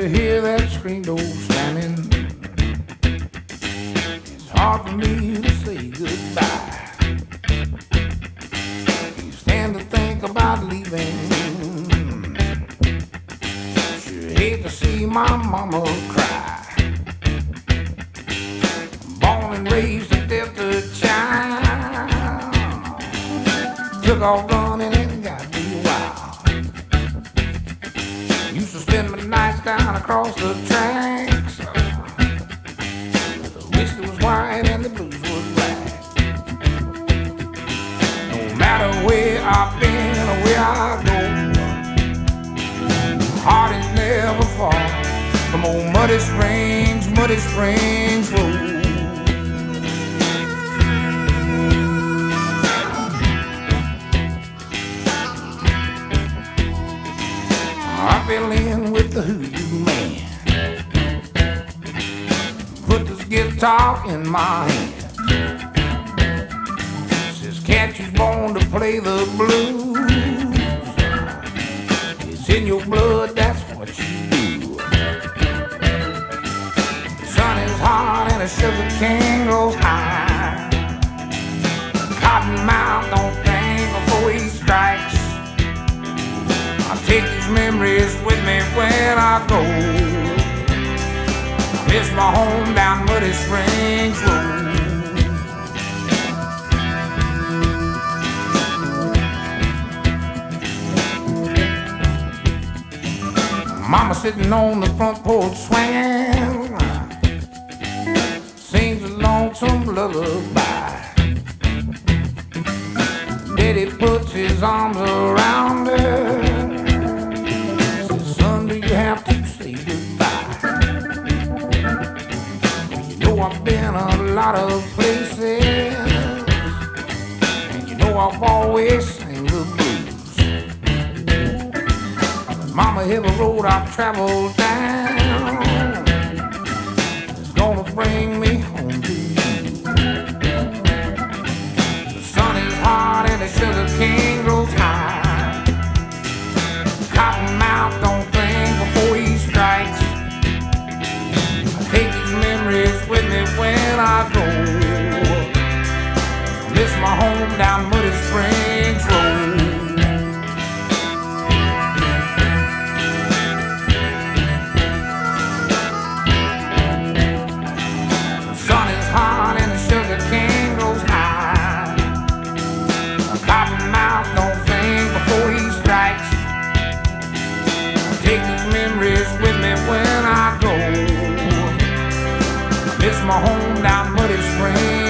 to hear that screen door slamming. It's hard for me to say goodbye. You stand to think about leaving. Sure hate to see my mama cry. Born and raised a Delta child. Took off running and got me wild. Used to spend my nights down across the tracks. The whiskey was white and the blues was black. No matter where I've been or where I go, my heart is never far from old Muddy Springs Road. I fell in with the hoodoo man. Put this guitar in my hand. Says, "Cat, you born to play the blues. It's in your blood, that's what you do. The sun is hot and the sugar cane goes high. Cottonmouth don't think before he strikes. I take these memories with me when I go. I miss my home down Muddy Springs Road. Mama sitting on the front porch swinging, sings a lonesome lullaby. Daddy puts his arms around her. You have to say goodbye. You know I've been a lot of places, and you know I've always sang the blues. Mama, every road I've traveled down is gonna bring me home to you. The sun is hot and the sugar cane grows high. Cottonmouth don't before he strikes. I take these memories with me when I go. I miss my home down Muddy Springs Road. The sun is hot and the sugar cane goes high. A cottonmouth don't think before he strikes. Take these memories with me when I go. I miss my home down Muddy Springs.